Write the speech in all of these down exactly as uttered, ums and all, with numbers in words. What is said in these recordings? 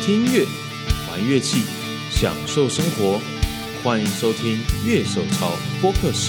听音乐，玩乐器，享受生活。欢迎收听乐手潮播客室。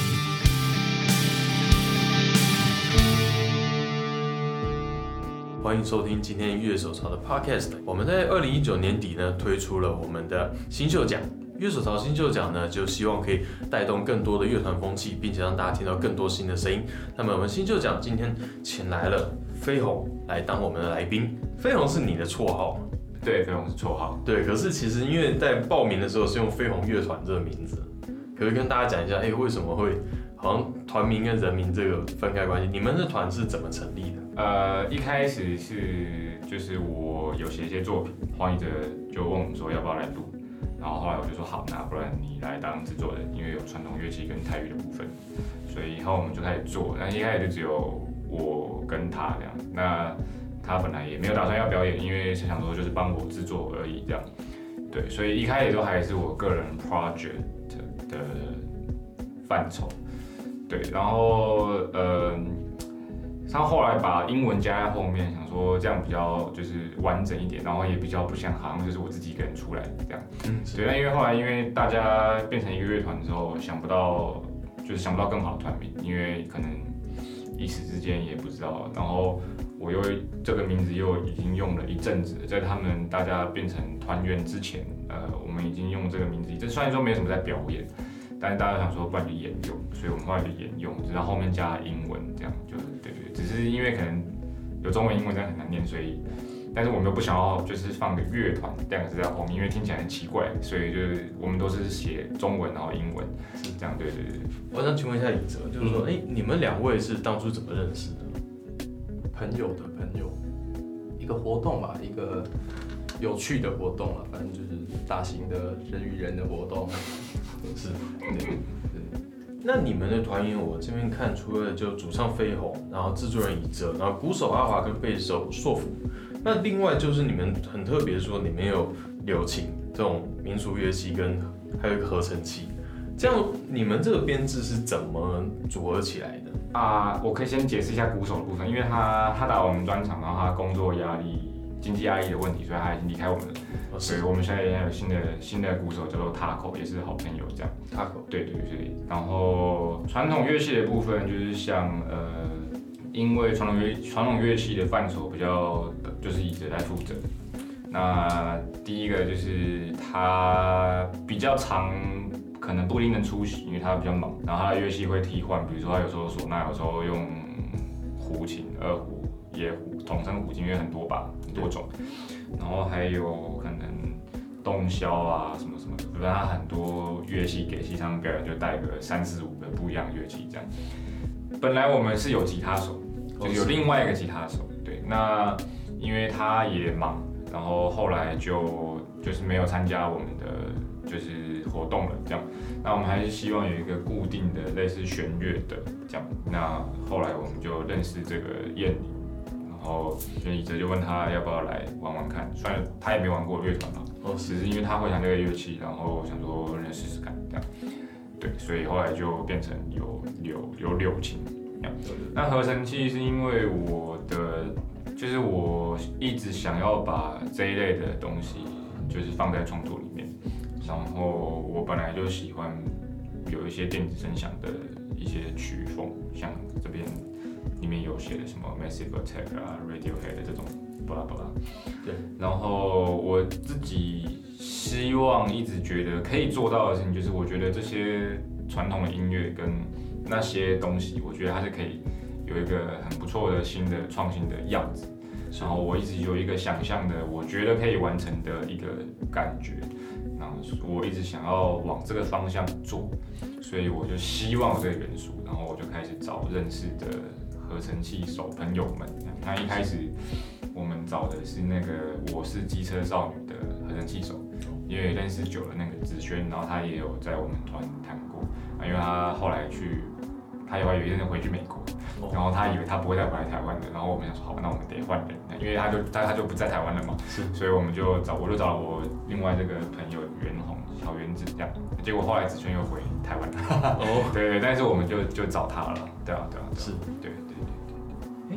欢迎收听今天乐手潮的 Podcast。我们在二零一九年底呢推出了我们的新秀奖。乐手潮新秀奖呢，就希望可以带动更多的乐团风气，并且让大家听到更多新的声音。那么我们新秀奖今天请来了飞鸿来当我们的来宾。飞鸿是你的绰号吗？ 对，飞鸿是绰号。 对，可是其实因为在报名的时候是用飞鸿乐团这个名字，可不可以跟大家讲一下，哎、欸，为什么会好像团名跟人名这个分开关系？你们的团是怎么成立的？ 呃，一开始是就是我有写一些作品，黄一哲就问我们说要不要来录，然后后来我就说好，那不然你来当制作人，因为有传统乐器跟台语的部分，所以以后我们就开始做。但一开始就只有我跟他这样，那他本来也没有打算要表演，因为是想说就是帮我制作而已这样。对，所以一开始都还是我个人 project 的范畴。对，然后呃，他后来把英文加在后面，想说这样比较就是完整一点，然后也比较不像好像就是我自己一个人出来这样。嗯，对。那因为后来因为大家变成一个乐团之后，想不到就是想不到更好的团名，因为可能一时之间也不知道，然后我又这个名字又已经用了一阵子，在他们大家变成团员之前，呃，我们已经用这个名字，这虽然说没什么在表演。但是大家想说，不然就沿用，所以我们后来就沿用，只是后面加英文，这样就对对，只是因为可能有中文、英文这样很难念，所以，但是我们又不想要就是放个乐团两个字在后面，因为听起来很奇怪，所以就是我们都是写中文然后英文，是这样，对对对。 我想请问一下李哲，就是说，哎、嗯欸，你们两位是当初怎么认识的？ 朋友的朋友，一个活动吧，一个有趣的活动啊，反正就是大型的人与人的活动。 是，对对。那你们的团员，我这边看除了就主唱飞鸿，然后制作人以哲，然后鼓手阿华跟贝斯手硕福，那另外就是你们很特别说，你们有柳琴这种民俗乐器，跟还有一个合成器，这样你们这个编制是怎么组合起来的啊？我可以先解释一下鼓手的部分，因为他他打我们专场，然后他工作压力、经济压力的问题，所以他已经离开我们了。所以我们现在也有新的新的鼓手叫做 Taco， 也是好朋友这样。 Taco， 对对对。然后传统乐器的部分就是像呃，因为传统乐传统乐器的范畴比较就是以哲来负责。那第一个就是他比较常可能不一定能出席，因为他比较忙。然后他的乐器会替换，比如说他有时候唢呐，有时候用胡琴、二胡、野胡、童声胡琴，因为很多把很多种。然后还有可能洞箫啊什么什么的，反正他很多乐器给戏上表演就带个三四五个不一样的乐器这样。本来我们是有吉他手，就是有另外一个吉他手，对。那因为他也忙，然后后来就就是没有参加我们的就是活动了这样。那我们还是希望有一个固定的类似弦乐的这样。那后来我们就认识这个燕妮。然后以哲就问他要不要来玩玩看，虽然他也没玩过乐团嘛，哦，只是因为他会弹这个乐器，然后想说能试试看这样，对，所以后来就变成有柳有柳琴这样。那合成器是因为我的，就是我一直想要把这一类的东西就是放在创作里面，然后我本来就喜欢有一些电子声响的一些曲风，像这边。里面有写的什么 Massive Attack 啊 ，Radiohead 的这种巴拉巴拉， 对。 然后我自己希望一直觉得可以做到的事情，就是我觉得这些传统的音乐跟那些东西，我觉得它是可以有一个很不错的新的创新的样子。然后我一直有一个想象的，我觉得可以完成的一个感觉，然后我一直想要往这个方向做，所以我就希望有这个元素，然后我就开始找认识的。合成器手朋友们，那一开始我们找的是那个我是机车少女的合成器手，因为认识久了那个子轩，然后他也有在我们团弹过，因为他后来去，他有有一阵回去美国，然后他以为他不会再回来台湾的，然后我们想说好，那我们得换人，因为他就他他就不在台湾了嘛，是，所以我们就找我就找了我另外这个朋友袁弘小袁子这样，结果后来子轩又回台湾了，哦，对对，但是我们就就找他了，对啊对啊， 是， 对。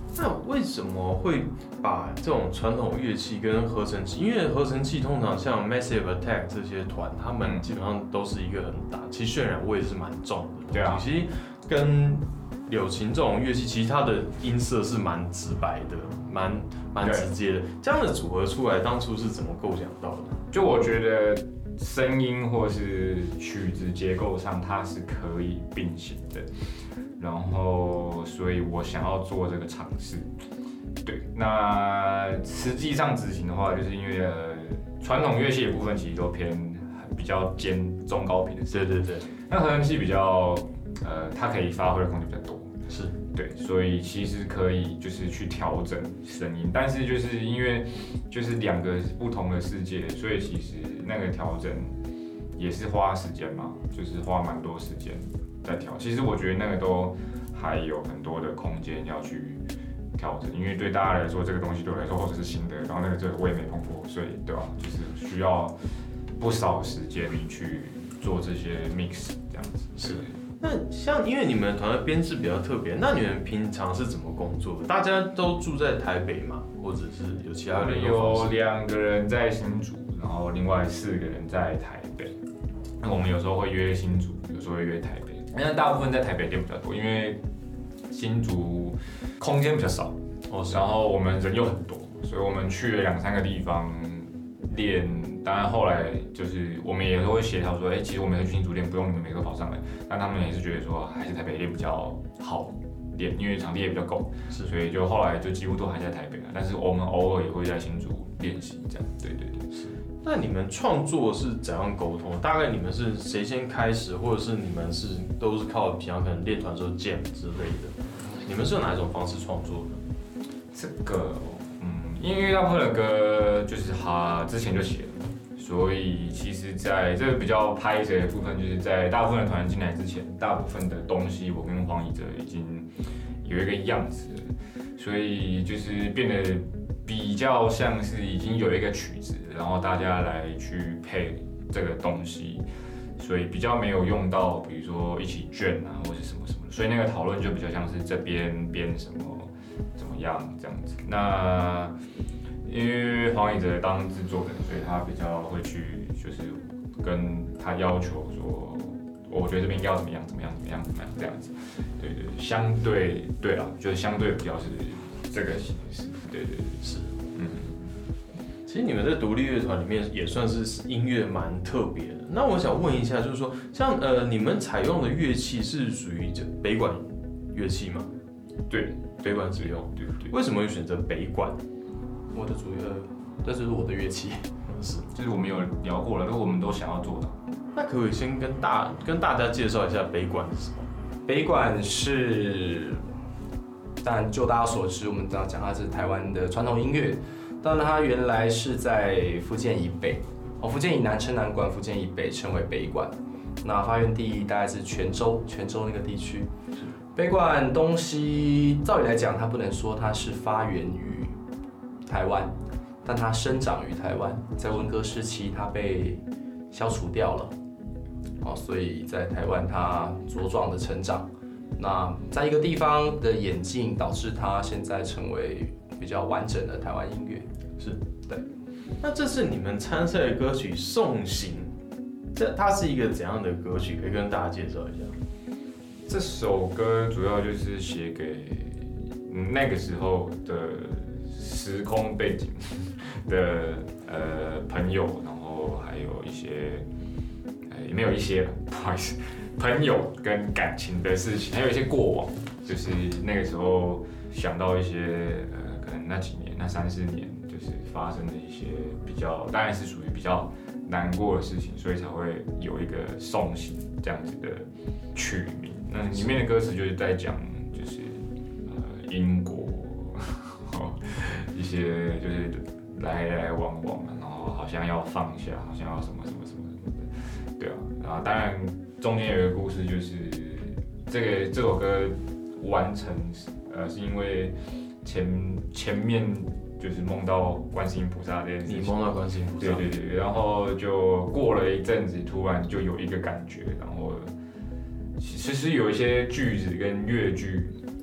那为什么会把这种传统乐器跟合成器？因为合成器通常像 Massive Attack 这些团，他们基本上都是一个很大，其实渲染味是蛮重的。 对啊， 其实跟柳琴这种乐器，其实它的音色是蛮直白的，蛮蛮直接的。这样的组合出来，当初是怎么构想到的？ 就我觉得声音或是曲子结构上，它是可以并行的。然后，所以我想要做这个尝试。对，那实际上执行的话，就是因为呃，传统乐器的部分其实都偏比较尖中高频的声音。 对对对。 那合成器比较呃，它可以发挥的空间比较多。 是。 对，所以其实可以就是去调整声音，但是就是因为就是两个不同的世界，所以其实那个调整也是花时间嘛，就是花蛮多时间在调。其实我觉得那个都还有很多的空间要去调整，因为对大家来说这个东西对我来说或者是新的，然后那个这个我也没碰过，所以对吧，就是需要不少时间去做这些 mix 这样子。 是。那像因为你们团队编制比较特别，那你们平常是怎么工作的？大家都住在台北嘛，或者是有其他人？ 有两个人在新竹，然后另外四个人在台北。那我们有时候会约新竹，有时候会约台北。那大部分在台北练比较多，因为新竹空间比较少，哦，然后我们人又很多，所以我们去了两三个地方练。当然后来就是我们也会协调说，哎、欸，其实我们会去新竹练，不用你们每个跑上来。但他们也是觉得说，还是台北练比较好练，因为场地也比较够，是，所以就后来就几乎都还在台北了。但是我们偶尔也会在新竹练习，这样。对对对，是。 那你们创作是怎样沟通？大概你们是谁先开始，或者是你们是都是靠平常可能练团时候 jam 之类的？你们是用哪一种方式创作的？ 这个，嗯，因为大部分的歌就是他之前就写了。所以其实在这个比较拍摄的部分，就是在大部分的团员进来之前，大部分的东西我跟黄以哲已经有一个样子了，所以就是变得比较像是已经有一个曲子，然后大家来去配这个东西，所以比较没有用到比如说一起卷啊或是什么什么的，所以那个讨论就比较像是这边编什么怎么样这样子。那因为黄以哲当制作人，所以他比较会去，就是跟他要求说，我觉得这边应该要怎么样，怎么样，怎么样，怎么样这样子。对对，相对对啦，就是相对比较是这个形式。对对对，是。嗯。 其实你们在独立乐团里面也算是音乐蛮特别的。那我想问一下，就是说，像呃，你们采用的乐器是属于北管乐器吗？ 对， 北管使用。 对 对, 对。 为什么会选择北管？ 我的主要，这就是我的乐器， 是，就是我们有聊过了，都我们都想要做的。 那可不可以先跟大跟大家介绍一下北管是什么？ 北管是，当然就大家所知，我们这样讲它是台湾的传统音乐，当然它原来是在福建以北，哦，福建以南称南管，福建以北称为北管。那发源地大概是泉州，泉州那个地区。北管东西，照理来讲，它不能说它是发源于台湾，但它生长于台湾，在文革时期它被消除掉了，哦，所以在台湾它茁壮的成长。那在一个地方的演进，导致它现在成为比较完整的台湾音乐。 是，对。那这是你们参赛的歌曲《送行》，这它是一个怎样的歌曲？可以跟大家介绍一下。 这首歌主要就是写给那个时候的时空背景的呃朋友，然后还有一些呃也没有一些了，不好意思，朋友跟感情的事情，还有一些过往，就是那个时候想到一些呃可能那几年那三四年就是发生的一些比较，当然是属于比较难过的事情，所以才会有一个送行这样子的曲名。那里面的歌词就是在讲，就是呃因果，一些就是来来往往，然后好像要放下，好像要什么什么什么什么的，对啊。然后当然中间有一个故事，就是这个这首歌完成，呃，是因为前前面就是梦到观世音菩萨这件事情， 你梦到观世音菩萨， 对对对，然后就过了一阵子，突然就有一个感觉，然后。其实有一些句子跟乐句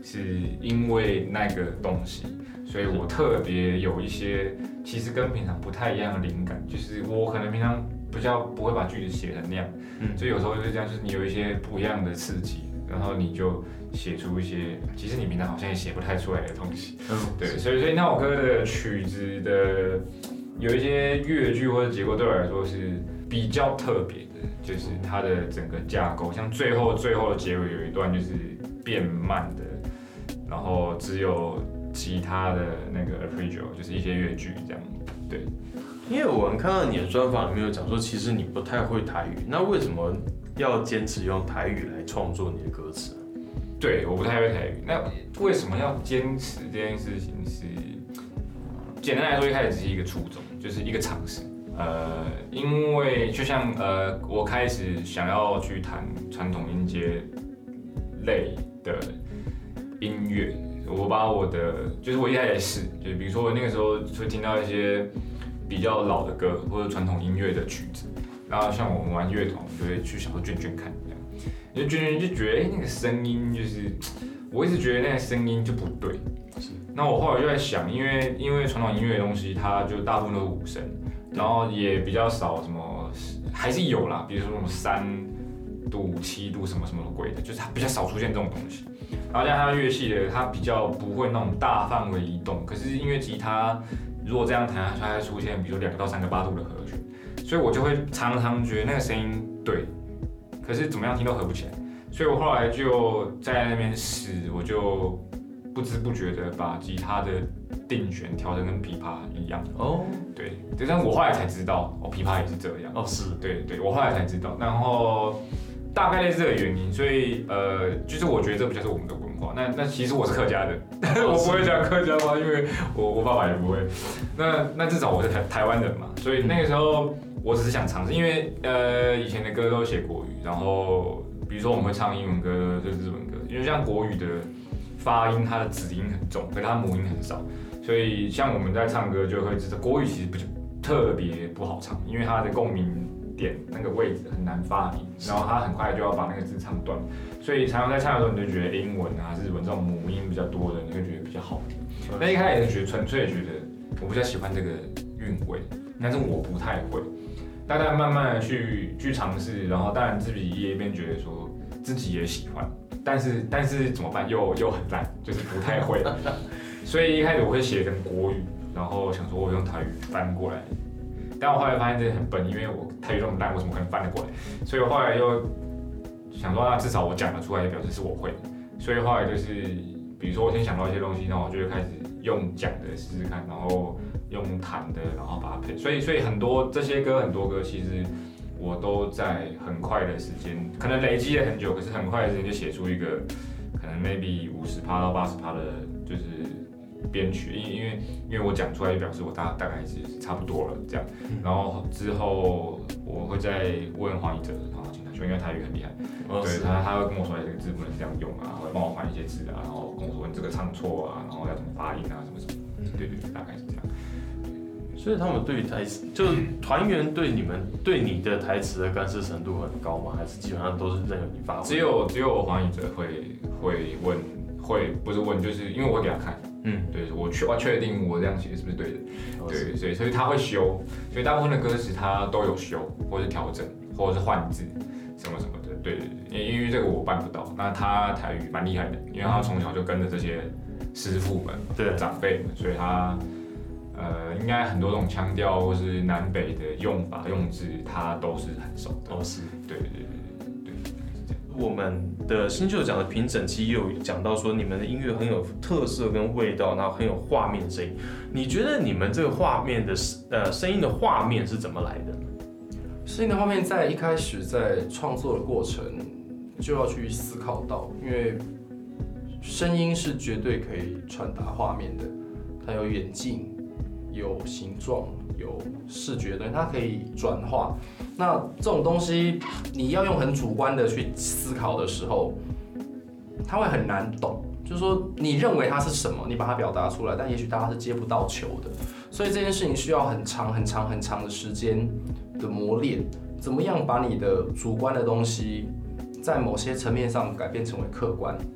是因为那个东西，所以我特别有一些其实跟平常不太一样的灵感，就是我可能平常比较不会把句子写成那样，嗯，所以有时候就是这样，就是你有一些不一样的刺激，然后你就写出一些其实你平常好像也写不太出来的东西，嗯，对，所以所以那首歌的曲子的有一些乐句或者结构对我来说是比较特别的，就是它的整个架构，像最后最后的结尾有一段就是变慢的，然后只有吉他的那个 arpeggio， 就是一些乐句这样，对。 因为我们看到你的专访里面有讲说，其实你不太会台语，那为什么要坚持用台语来创作你的歌词？ 对，我不太会台语。那为什么要坚持这件事情是？简单来说，一开始只是一个初衷，就是一个尝试。呃，因为就像呃，我开始想要去弹传统音阶类的音乐，我把我的，就是我一开始试，就是比如说我那个时候会听到一些比较老的歌或者传统音乐的曲子，然后像我们玩乐团，我就会去想说卷卷看这样，就卷卷就觉得哎、欸、那个声音就是，我一直觉得那个声音就不对。那我后来就在想，因为因为传统音乐的东西，它就大部分都是五声，然后也比较少什么，还是有啦，比如说什么三度、七度什么什么鬼的，就是它比较少出现这种东西。然后加上它乐器的，它比较不会那种大范围移动。可是因为吉他如果这样弹，它会出现比如说两个到三个八度的和弦，所以我就会常常觉得那个声音对，可是怎么样听都合不起来。所以我后来就在那边试，我就不知不觉的把吉他的定弦调成跟琵琶一样。哦，对，但是我后来才知道，哦，琵琶也是这样。 哦，是， 对对，我后来才知道，然后大概类似这个原因，所以呃，就是我觉得这比较是我们的文化。那那其实我是客家人，我不会讲客家话，因为我我爸爸也不会。那那至少我是台台湾人嘛，所以那个时候我只是想尝试，因为呃以前的歌都写国语，然后比如说我们会唱英文歌、就是日文歌，因为像国语的发音，它的子音很重，可是它母音很少，所以像我们在唱歌就会知道，国语其实不特别不好唱，因为它的共鸣点那个位置很难发音，然后它很快就要把那个字唱断，所以常常在唱的时候，你就觉得英文啊、日文这种母音比较多的，你会觉得比较好。那一开始也是觉得纯粹觉得我比较喜欢这个韵味，但是我不太会。大概慢慢的去去尝试，然后当然自己也一边觉得说自己也喜欢，但是但是怎么办？又又很烂，就是不太会。所以一开始我会写成国语，然后想说我用台语翻过来，但我后来发现这很笨，因为我台语这么烂，我怎么可能翻得过来？所以我后来又想说，那至少我讲得出来，也表示是我会。所以后来就是，比如说我先想到一些东西，然后我就会开始用讲的试试看，然后用弹的，然后把它配。所以所以很多这些歌，很多歌其实我都在很快的时间，可能累积了很久，可是很快的时间就写出一个可能 maybe 五十趴到八十趴的，就是编曲，因因为因为我讲出来，就表示我大大概是差不多了这样。然后之后我会再问黄奕哲，然后请他说，因为台语很厉害，哦、对他他会跟我说这个字不能这样用啊，会帮我换一些字啊，然后跟我说你这个唱错啊，然后要怎么发音啊，什么什么。对对对，大概是这样。 所以他们对于台词，就是团员对你们对你的台词的干涉程度很高吗？还是基本上都是任由你发挥？ 只有只有黄奕哲会会问，会不是问，就是因为我会给他看，嗯，对我确我确定我这样写是不是对的，哦、对对，所以他会修，所以大部分的歌词他都有修，或是调整，或者是换字，什么什么的，对对对，因为这个我办不到。那他台语蛮厉害的，因为他从小就跟着这些师傅们、对长辈们，所以他。呃，应该很多这种腔调或是南北的用法用字，他都是很熟的。 哦，是， 对对对对对，是这样。 我们的新秀奖的评审期也有讲到说，你们的音乐很有特色跟味道，然后很有画面声音。你觉得你们这个画面的呃声音的画面是怎么来的？ 声音的画面在一开始在创作的过程就要去思考到，因为声音是绝对可以传达画面的，它有远近。有形状，有视觉的，它可以转化。那这种东西，你要用很主观的去思考的时候，它会很难懂。就是说，你认为它是什么，你把它表达出来，但也许大家是接不到球的。所以这件事情需要很长、很长、很长的时间的磨练。怎么样把你的主观的东西，在某些层面上改变成为客观？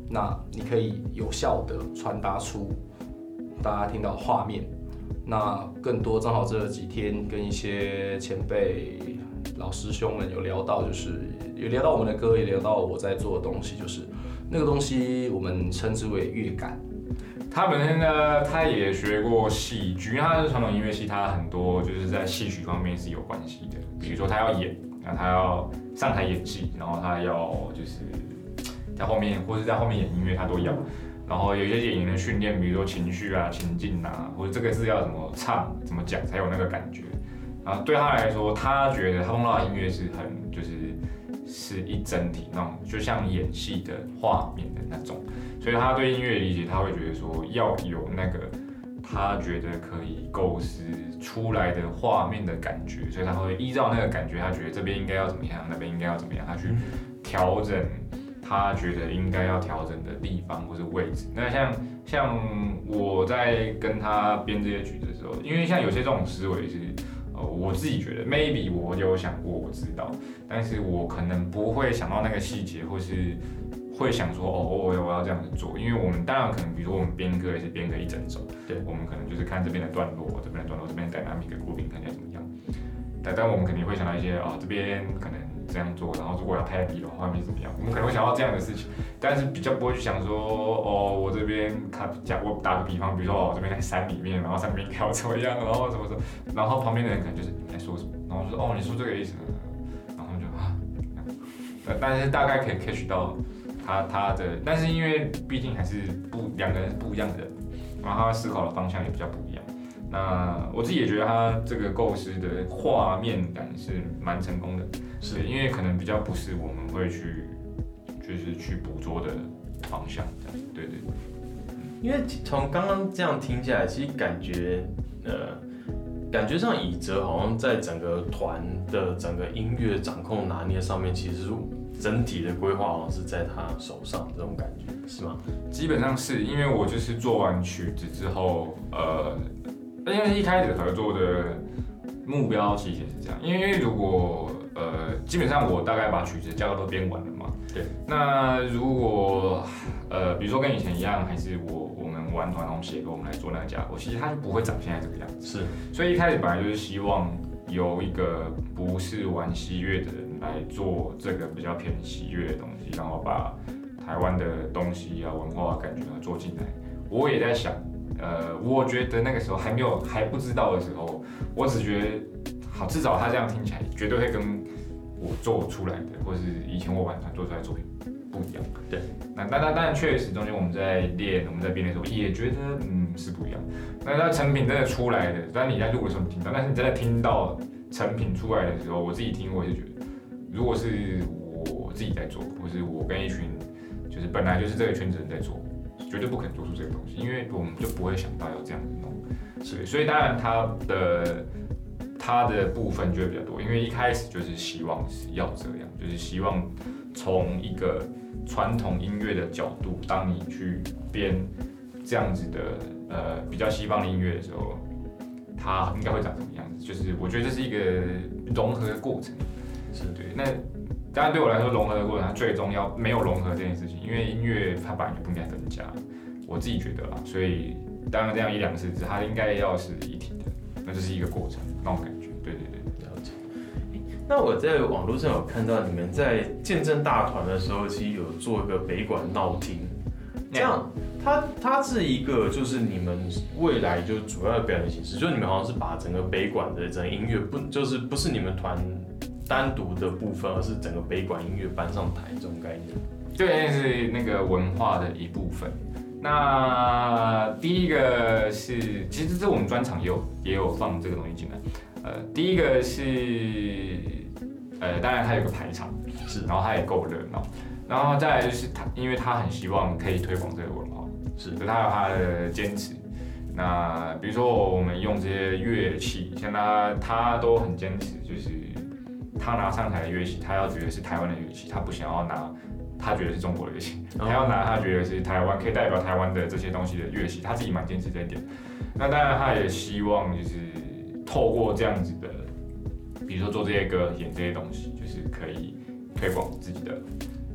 那你可以有效的传达出大家听到的画面。那更多正好这几天跟一些前辈老师兄们有聊到，就是有聊到我们的歌，也聊到我在做的东西，就是那个东西我们称之为乐感。 他本身呢，他也学过戏剧，因为他是传统音乐系，他很多就是在戏曲方面是有关系的。比如说他要演，然后他要上台演戏，然后他要就是在后面或是在后面演音乐，他都要。然后有一些演员的训练，比如说情绪啊、情境啊，或者这个字要怎么唱、怎么讲才有那个感觉。然后对他来说，他觉得他碰到的音乐是很就是是一整体那种，就像演戏的画面的那种。所以他对音乐理解，他会觉得说要有那个他觉得可以构思出来的画面的感觉，所以他会依照那个感觉，他觉得这边应该要怎么样，那边应该要怎么样，他去调整。他觉得应该要调整的地方或是位置。那像像我在跟他编这些曲子的时候，因为像有些这种思维是，呃，我自己觉得 maybe 我有想过，我知道，但是我可能不会想到那个细节，或是会想说，哦，我我要这样子做，因为我们当然可能，比如说我们编歌也是编歌一整首，对，我们可能就是看这边的段落，这边的段落，这边的 dynamic 的 grooving 看起来怎么样。但但我们肯定会想到一些啊、哦，这边可能这样做，然后如果要太比的话，画面怎么样？我们可能会想到这样的事情，但是比较不会去想说，哦，我这边看假，我打个比方，比如说哦，这边在山里面，然后山边要怎么样，然后怎么怎么，然后旁边的人可能就是你在说什么，然后就说哦，你说这个意思，然后就啊，但是大概可以 catch 到他他的，但是因为毕竟还是不两个人是不一样的人，然后他思考的方向也比较不一样。那我自己也觉得他这个构思的画面感是蛮成功的，是因为可能比较不是我们会去就是去捕捉的方向，这样对对对。 因为从刚刚这样听下来，其实感觉呃，感觉上以哲好像在整个团的整个音乐掌控拿捏上面，其实整体的规划好像是在他手上，这种感觉是吗？ 基本上是因为我就是做完曲子之后，呃。因为一开始合作的目标其实是这样，因为如果呃基本上我大概把曲子架构都编完了嘛，对。那如果呃比如说跟以前一样，还是我我们玩团同写歌，我们来做那个架构，其实它就不会长现在这个样子。是。所以一开始本来就是希望有一个不是玩西乐的人来做这个比较偏西乐的东西，然后把台湾的东西啊文化感觉啊做进来。我也在想。呃，我觉得那个时候还没有还不知道的时候，我只觉得好，至少他这样听起来绝对会跟我做出来的，或是以前我玩团做出来的作品不一样。对，那那那当然确实中间我们在练，我们在编的时候也觉得嗯是不一样。那那成品真的出来的，当然你在录的时候你听到，但是你真的听到成品出来的时候，我自己听我也是觉得，如果是我自己在做，或是我跟一群就是本来就是这个圈子人在做。绝对不可能做出这个东西，因为我们就不会想到要这样子弄，所以所以当然他的他的部分就会比较多，因为一开始就是希望是要这样，就是希望从一个传统音乐的角度，当你去编这样子的呃比较西方的音乐的时候，它应该会长什么样子？就是我觉得这是一个融合的过程，是对那。当然，对我来说，融合的过程它最重要。没有融合这件事情，因为音乐它本来就不应该分家，我自己觉得啦。所以，当然这样一两次，它应该要是一体的，那就是一个过程，那种感觉。对对对， 了解。那我在网络上有看到你们在见证大团的时候，其实有做一个北管闹厅，这样它它是一个就是你们未来就主要的表演形式，就你们好像是把整个北管的整个音乐不就是不是你们团。单独的部分，而是整个北管音乐搬上台这种概念。 对，是那个文化的一部分。那第一个是，其实这我们专场也有也有放这个东西进来。呃，第一个是，呃，当然它有个排场，是，然后它也够热闹。然后再来就是他，因为他很希望可以推广这个文化，是，所以他有他的坚持。那比如说我们用这些乐器，像他他都很坚持，就是。他拿上台的乐器，他要觉得是台湾的乐器，他不想要拿他觉得是中国的乐器，他要拿他觉得是台湾可以代表台湾的这些东西的乐器，他自己蛮坚持这一点。那当然，他也希望就是透过这样子的，比如说做这些歌、演这些东西，就是可以推广自己的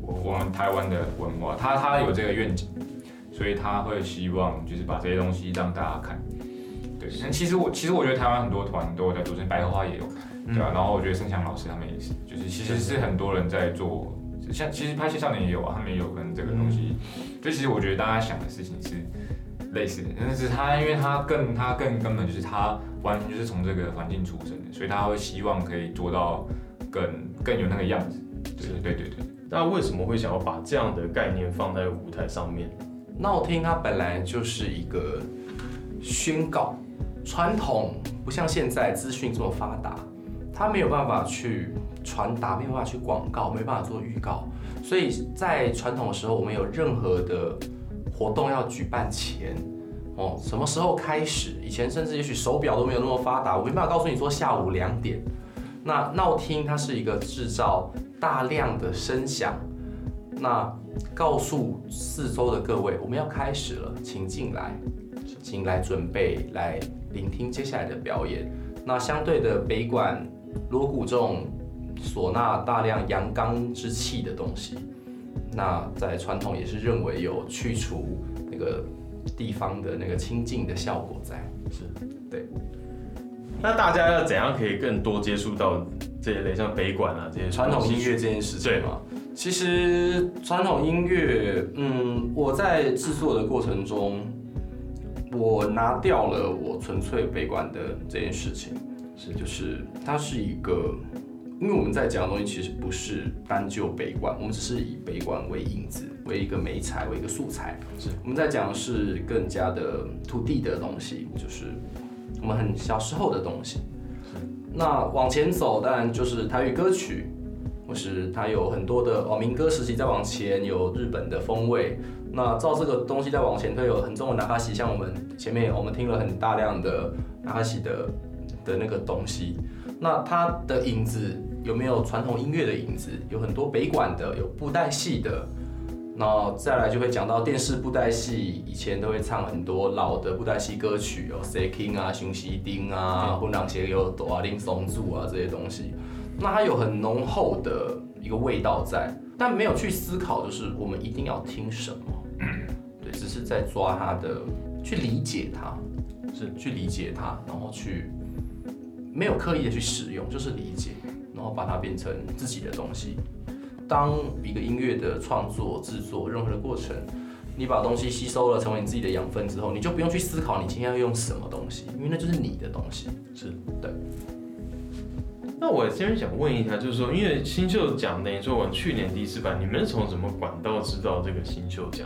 我们台湾的文化，他他有这个愿景，所以他会希望就是把这些东西让大家看。对，其实我其实我觉得台湾很多团都有在做，像白荷花也有，对吧、啊？然后我觉得盛祥老师他们也是，就是其实是很多人在做，像其实拍戏少年也有啊，他们也有跟这个东西。就其实我觉得大家想的事情是类似的，但是他因为他更他更根本就是他完全就是从这个环境出身的，所以他会希望可以做到更更有那个样子。对对对对。 那为什么会想要把这样的概念放在舞台上面？ 闹厅它本来就是一个宣告，传统不像现在资讯这么发达，它没有办法去传达，没有办法去广告，没有办法做预告，所以在传统的时候，我们有任何的活动要举办前，哦，什么时候开始？以前甚至也许手表都没有那么发达，我没办法告诉你说下午两点。那闹厅它是一个制造大量的声响，那告诉四周的各位，我们要开始了，请进来，请来准备，来聆听接下来的表演。那相对的，北管、锣鼓这种唢呐大量阳刚之气的东西，那在传统也是认为有去除那个地方的那个清静的效果在。 是， 对。 那大家要怎样可以更多接触到这一类像北管啊这些传统音乐这件事情吗？其实传统音乐，嗯，我在制作的过程中，我拿掉了我纯粹北管的这件事情，是就是它是一个，因为我们在讲的东西其实不是单就北管，我们只是以北管为引子，为一个媒材，为一个素材，是我们在讲的是更加的土地的东西，就是我们很小时候的东西。那往前走，当然就是台语歌曲。或是它有很多的哦，民歌时期再往前有日本的风味，那照这个东西再往前推，有很重的纳卡西，像我们前面我们听了很大量的纳卡西的的那个东西，那它的影子有没有传统音乐的影子？有很多北管的，有布袋戏的，那再来就会讲到电视布袋戏，以前都会唱很多老的布袋戏歌曲，有 C King 啊、熊西丁啊、混浪鞋有抖啊、林松柱啊这些东西。那它有很浓厚的一个味道在，但没有去思考，就是我们一定要听什么，对，只是在抓它的，去理解它，是去理解它，然后去没有刻意的去使用，就是理解，然后把它变成自己的东西。当一个音乐的创作、制作任何的过程，你把东西吸收了，成为你自己的养分之后，你就不用去思考你今天要用什么东西，因为那就是你的东西，是对。 那我这边想问一下，就是说，因为新秀奖等于说我们去年第一次办，你们是从什么管道知道这个新秀奖？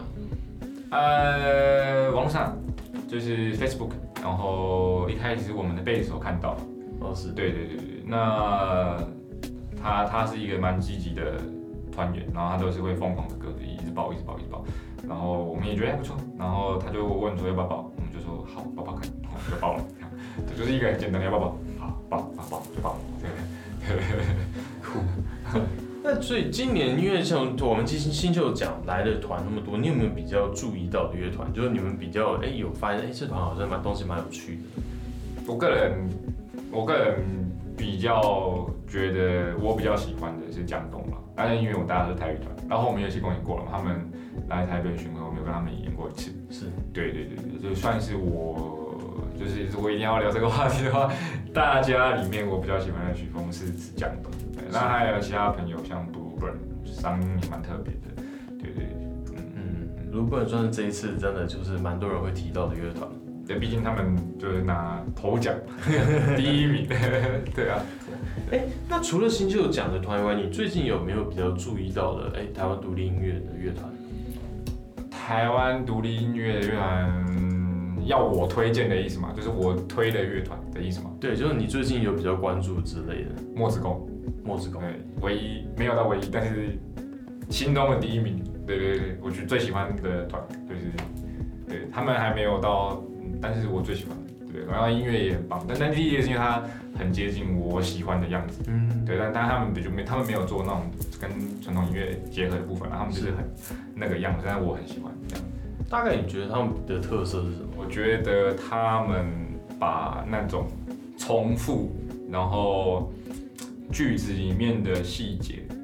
呃，网络上就是 Facebook， 然后一开始是我们的贝斯手看到， 哦是， 对对对对，那他他是一个蛮积极的团员，然后他都是会疯狂的歌，一直报一直报一直报，然后我们也觉得还不错，然后他就问说要不要报，我们就说好，报报看，然后就报了，这就是一个很简单的要不要报，好报报报就报，对。 酷。那所以今年因为像我们新新秀奖来的团那么多，你有没有比较注意到的乐团？就是你们比较哎、欸、有发现哎、欸、这团好像蛮东西蛮有趣的。 我个人我个人比较觉得我比较喜欢的是江东嘛，但是因为我大家是台语团，然后我们有一起公演过了嘛，他们来台北巡回，我们有跟他们演过一次。是，对对对对，就算是我。就是如果一定要聊这个话题的话，大家里面我比较喜欢的曲风是是江东，那还有其他朋友像 Blueburn， 嗓音也蛮特别的，对对对， 嗯嗯 ，Blueburn 算是这一次真的就是蛮多人会提到的乐团， 对，毕竟他们就是拿头奖第一名，对啊。 哎、欸，那除了新秀奖的团以外，你最近有没有比较注意到的？哎、欸，台湾独立音乐的乐团？ 台湾独立音乐的乐团。要我推荐的意思吗？就是我推的乐团的意思吗？ 对，就是你最近有比较关注之类的。 墨子宫， 墨子宫， 对，唯一没有到唯一，但是心中的第一名。对对对，我觉得最喜欢的团就是，对他们还没有到，但是我最喜欢的。对，然后音乐也很棒，但但第一个是因为它很接近我喜欢的样子。嗯，对，但但他们就没，他们没有做那种跟传统音乐结合的部分，他们就是很那个样子，但是我很喜欢这样。 大概你觉得他们的特色是什么？ 我觉得他们把那种重复，然后句子里面的细节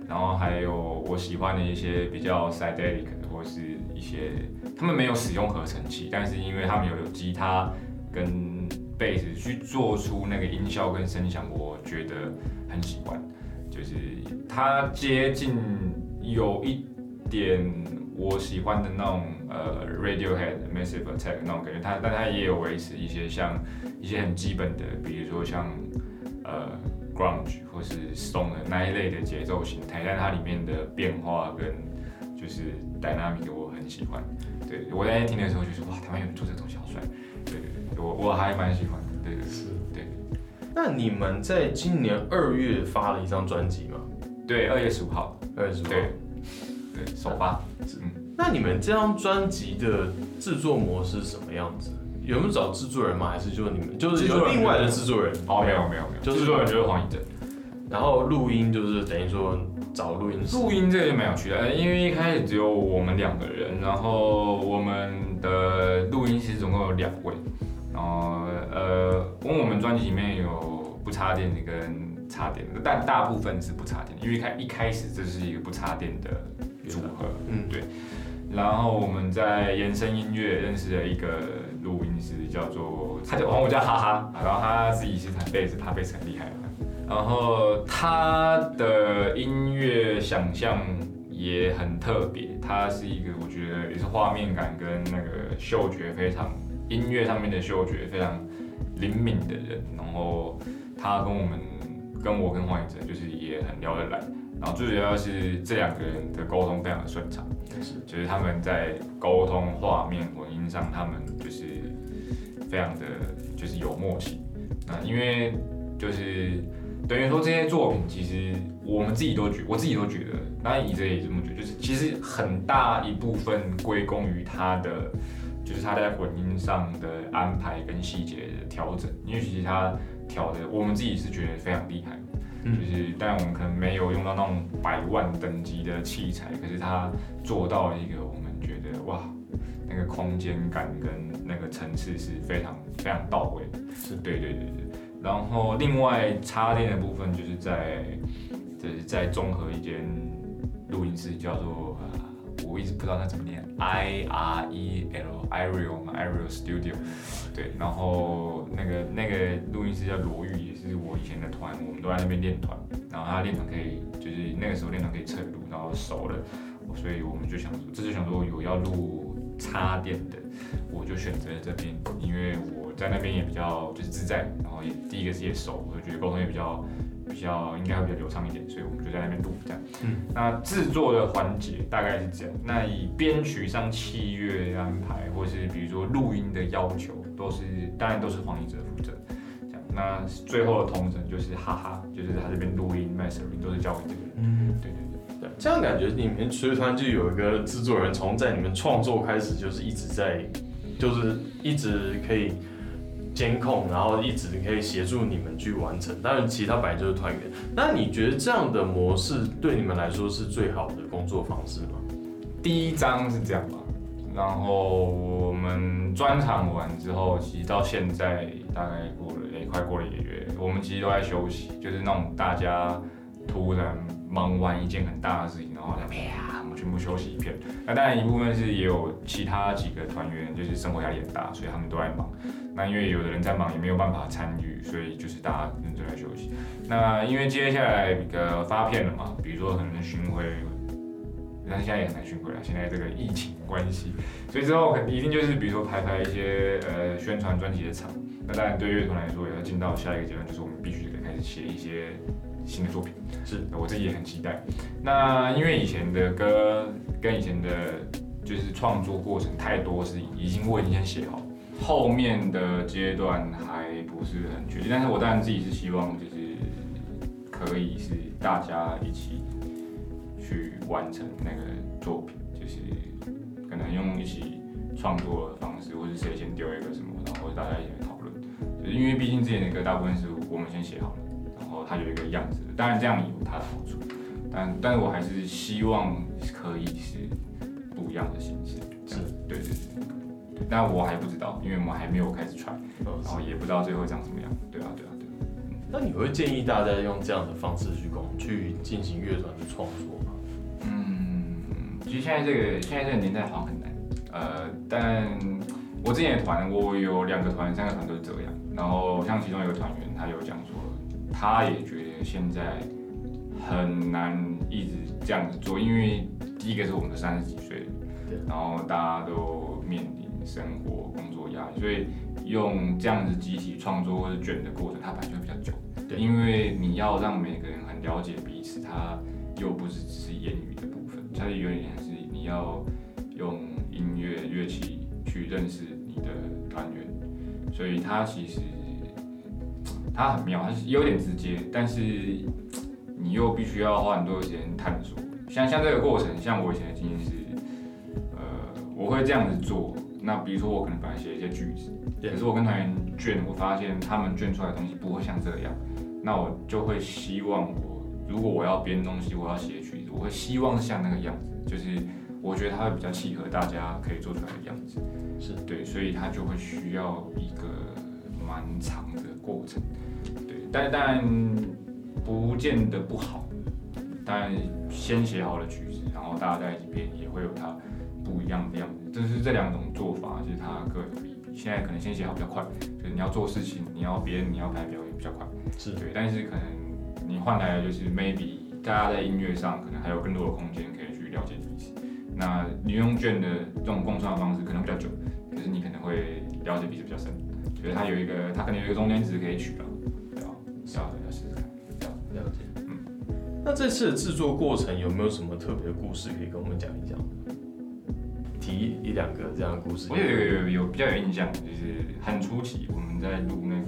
然后还有我喜欢的一些比较 psychedelic 的，或是一些他们没有使用合成器，但是因为他们有有吉他跟贝斯去做出那个音效跟声响，我觉得很喜欢，就是它接近有一点我喜欢的那种呃 Radiohead、Massive Attack 那种感觉，它但它也有维持一些像一些很基本的，比如说像呃 grunge 或是 stone 的那一类的节奏形态，但它里面的变化跟就是 dynamic 我很喜欢。对，我在听的时候就是哇，台湾有人做这个东西好帅。对对对，我我还蛮喜欢的。对对是，对。 那你们在今年二月发了一张专辑吗？ 对，二月十五号。 二月十五号。 对。对，首发。 嗯。那你们这张专辑的制作模式是什么样子？有没有找制作人吗？还是就你们就是有另外的制作人？ 哦，没有没有没有， 就是制作人就是黄以真。 然后录音就是等于说找录音师。 录音这个就蛮有趣的，呃，因为一开始只有我们两个人，然后我们的录音师总共有两位，然后呃，因为我们专辑里面有不插电的跟插电的，但大部分是不插电的，因为开一开始这是一个不插电的组合，嗯，对。然后我们在延伸音乐认识了一个录音师，叫做他叫我叫哈哈，然后他自己是弹贝斯，他贝斯很厉害。然后他的音乐想象也很特别，他是一个我觉得也是画面感跟那个嗅觉非常，音乐上面的嗅觉非常灵敏的人。然后他跟我们跟我跟黄以真就是也很聊得来，然后最主要是这两个人的沟通非常的顺畅，就是他们在沟通画面混音上，他们就是非常的就是有默契。那因为就是等于说这些作品，其实我们自己都觉，我自己都觉得，那以真也这么觉得，就是其实很大一部分归功于他的，就是他在混音上的安排跟细节的调整，因为其实他调的，我们自己是觉得非常厉害，嗯、就是但我们可能没有用到那种百万等级的器材，可是他做到了一个我们觉得哇，那个空间感跟那个层次是非常非常到位的，是对对对对。然后另外插电的部分就是在，就是在综合一间录音室叫做，呃、我一直不知道它怎么念 ，I R E L Ariel 嘛 Ariel Studio， 对，然后那个那个录音师叫罗玉，也是我以前的团，我们都在那边练团，然后他练团可以就是那个时候练团可以侧录，然后熟了，所以我们就想说，这就想说有要录插电的，我就选择了这边，因为我在那边也比较就是自在，然后也第一个是也熟，我就觉得沟通也比较比较应该会比较流畅一点，所以我们就在那边录这样。嗯，那制作的环节大概是这样。那以编曲上器乐安排，或是比如说录音的要求，都是当然都是黄以真负责。这样，那最后的统整就是哈哈，就是他这边录音 mastering 都是交给这个人。嗯，对对对。 这样感觉你们随团就有一个制作人，从在你们创作开始就是一直在，就是一直可以监控，然后一直可以协助你们去完成。当然，其他本来就是团员。那你觉得这样的模式对你们来说是最好的工作方式吗？ 第一章是这样吧，然后我们专场完之后，其实到现在大概过了也、欸、快过了一个月，我们其实都在休息，就是那种大家突然忙完一件很大的事情，然后啪，我们全部休息一片。那当然一部分是也有其他几个团员就是生活压力很大，所以他们都在忙。那因为有的人在忙，也没有办法参与，所以就是大家认真在休息。那因为接下来呃发片了嘛，比如说可能巡回，但是现在也很难巡回了，现在这个疫情关系，所以之后一定就是比如说排排一些呃宣传专辑的场。那当然对乐团来说，也要进到下一个阶段，就是我们必须得开始写一些新的作品。是我自己也很期待。那因为以前的歌跟以前的就是创作过程太多是已经我已经先写好。后面的阶段还不是很确定，但是我当然自己是希望就是可以是大家一起去完成那个作品，就是可能用一起创作的方式，或是谁先丢一个什么，然后大家一起来讨论。就是因为毕竟之前的歌大部分是我们先写好了，然后它有一个样子，当然这样有它的好处，但但是我还是希望可以是不一样的形式。是，对对对。但我还不知道，因为我们还没有开始 try， 然后也不知道最后长什么样。对啊，对啊，对啊。 那你会建议大家用这样的方式去工去进行乐团的创作吗？ 嗯，其实现在这个现在这个年代好像很难，呃，但我之前的团，我有两个团、三个团都是这样。然后像其中有个团员，他有讲说，他也觉得现在很难一直这样子做，因为第一个是我们的三十几岁，然后大家都面临生活、工作压力，所以用这样子集体创作或者卷的过程，它本来就会比较久。对，因为你要让每个人很了解彼此，它又不是只是言语的部分，它有点是你要用音乐乐器去认识你的团员，所以它其实它很妙，它是有点直接，但是你又必须要花很多的时间探索。像像这个过程，像我以前的经验是，呃，我会这样子做。那比如说我可能本来写一些句子，可是我跟团员卷，我发现他们卷出来的东西不会像这样，那我就会希望我如果我要编东西，我要写曲子，我会希望像那个样子，就是我觉得它会比较契合大家可以做出来的样子。是对，所以它就会需要一个蛮长的过程。对，但但不见得不好。但先写好了曲子，然后大家在一起编，也会有它不一样的样子。就是这两种做法，就是它各有利弊。现在可能先写好比较快，就是你要做事情，你要编，你要排表演比较快。是对，但是可能你换来的就是 maybe 大家在音乐上可能还有更多的空间可以去了解彼此。那你用卷的这种共创的方式可能比较久，可是你可能会了解彼此比较深。所以它有一个，它可能有一个中间值可以取啊，对吧？要要试试看， 了解。那这次的制作过程有没有什么特别的故事可以跟我们讲一讲？提一两个这样的故事。 我有有有有比较有印象，就是很初期我们在录那个，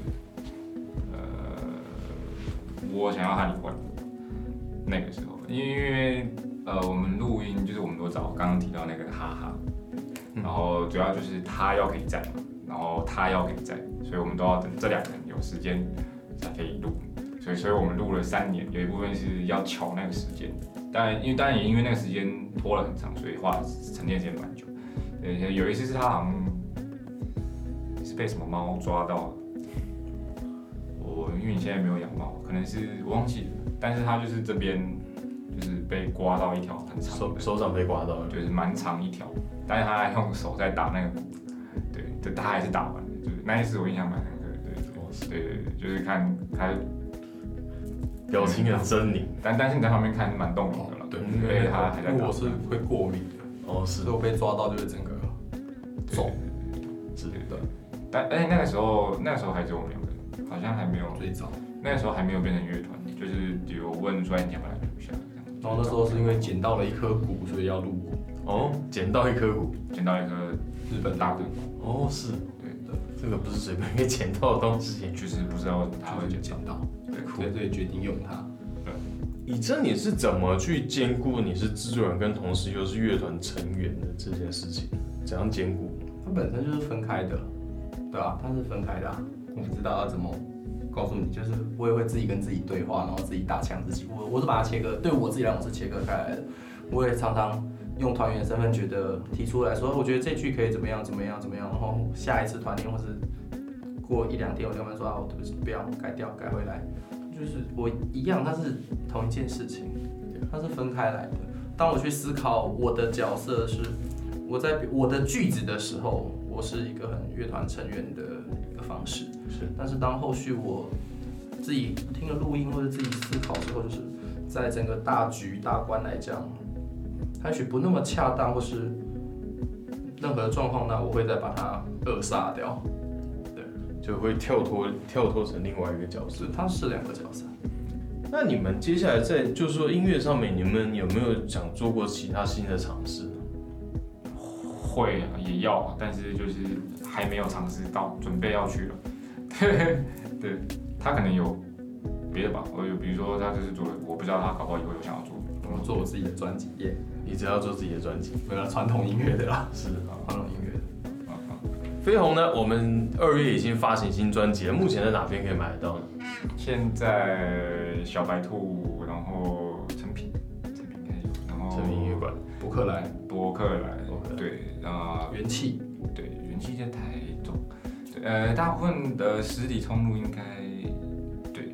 呃，我想要和你玩那个时候，因为呃我们录音就是我们都找刚刚提到那个哈哈，然后主要就是他要可以在嘛，然后他要可以在，所以我们都要等这两个人有时间才可以录。所以，所以我们录了三年，有一部分是要巧那个时间，但因为当然也因为那个时间拖了很长，所以花沉淀时间蛮久。呃，有一次是他好像是被什么猫抓到了，我因为你现在没有养猫，可能是我忘记了，但是他就是这边就是被刮到一条很长手手掌被刮到了， 就是蛮长一条，但是他还用手在打那个鼓，对，对，他还是打完了，就是那一次我印象蛮深刻的，对，对对对，就是看他。 表情很狰狞， 但但是你在旁边看是蛮动人的了。 对， 因为他还在。 因为我是会过敏的， 哦是， 所以我被抓到就会整个肿。 是的。但而且那个时候，那个时候还只有我们两个人，好像还没有最早。 那个时候还没有变成乐团，就是有问说你要不要来录一下。 然后那时候是因为捡到了一颗鼓，所以要录鼓。 哦，捡到一颗鼓， 捡到一颗日本大鼓。 哦是，对的，这个不是随便可以捡到的东西， 就是不知道为什么他会捡到。 对，所以决定用它。 对，以真你是怎么去兼顾你是制作人跟同时又是乐团成员的这件事情？怎样兼顾？ 它本身就是分开的，对啊，它是分开的啊。我不知道要怎么告诉你，就是我也会自己跟自己对话，然后自己打枪自己。我我是把它切割，对我自己来讲是切割开来的。我也常常用团员身份觉得提出来说，我觉得这句可以怎么样怎么样怎么样，然后下一次团练或是过一两天，我跟他们说啊，我对不起，不要改掉，改回来。就是我一样，它是同一件事情，它是分开来的。当我去思考我的角色是我在我的句子的时候，我是一个很乐团成员的一个方式。是，但是当后续我自己听了录音或者自己思考之后，就是在整个大局大观来讲，它也许不那么恰当，或是任何状况呢，我会再把它扼杀掉。 就会跳脱跳脱成另外一个角色， 它是两个角色。 那你们接下来在就是说音乐上面，你们有没有想做过其他新的尝试呢？ 会啊，也要啊，但是就是还没有尝试到，准备要去了。对，对，他可能有别的吧，我有，比如说他就是做，我不知道他搞不好以后有想要做， 我做我自己的专辑耶， 你只要做自己的专辑， 没有传统音乐的啦， 是啊， 传统音乐的。 飞鸿呢？我们二月已经发行新专辑了，目前在哪边可以买得到呢？ 现在小白兔，然后成品，成品可以有，然后成品音乐馆、 博客来、 博客来，对，啊， 元气， 对，元气在台中，对，呃，大部分的实体通路应该，对，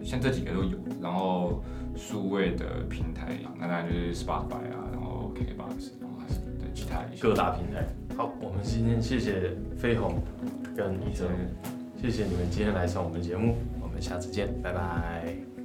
像这几个都有，然后数位的平台，那当然就是 Spotify 啊，然后 K K B O X， 然后对其他一些各大平台。好，我们今天谢谢飞鸿跟一哲，谢谢你们今天来上我们节目，我们下次见，拜拜。